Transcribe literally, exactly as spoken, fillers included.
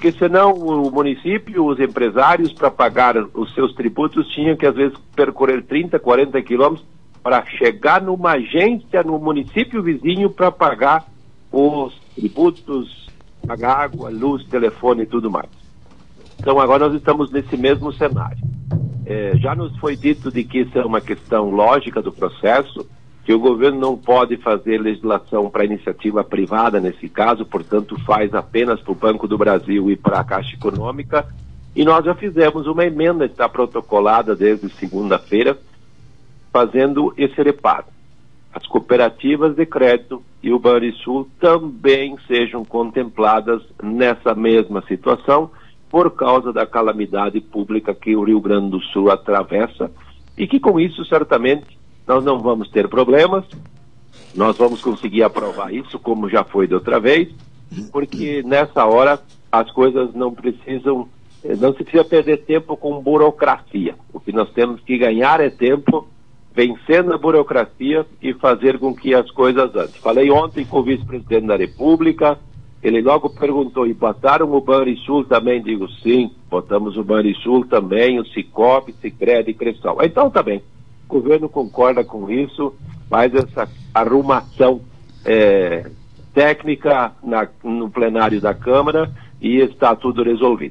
porque senão o município, os empresários, para pagar os seus tributos, tinham que às vezes percorrer trinta, quarenta quilômetros para chegar numa agência no município vizinho para pagar os tributos, pagar água, luz, telefone e tudo mais. Então agora nós estamos nesse mesmo cenário. É, já nos foi dito de que isso é uma questão lógica do processo, que o governo não pode fazer legislação para iniciativa privada nesse caso, portanto faz apenas para o Banco do Brasil e para a Caixa Econômica, e nós já fizemos uma emenda, está protocolada desde segunda-feira, fazendo esse reparo. As cooperativas de crédito e o Banrisul também sejam contempladas nessa mesma situação, por causa da calamidade pública que o Rio Grande do Sul atravessa, e que com isso certamente nós não vamos ter problemas, nós vamos conseguir aprovar isso, como já foi da outra vez, porque nessa hora as coisas não precisam, não se precisa perder tempo com burocracia. O que nós temos que ganhar é tempo vencendo a burocracia e fazer com que as coisas andem. Falei ontem com o vice-presidente da República, ele logo perguntou, e botaram o Banrisul também? Digo, sim, botamos o Banrisul também, o Sicob, Sicredi e Cressol. Então tá bem. O governo concorda com isso, faz essa arrumação é, técnica na, no plenário da Câmara e está tudo resolvido.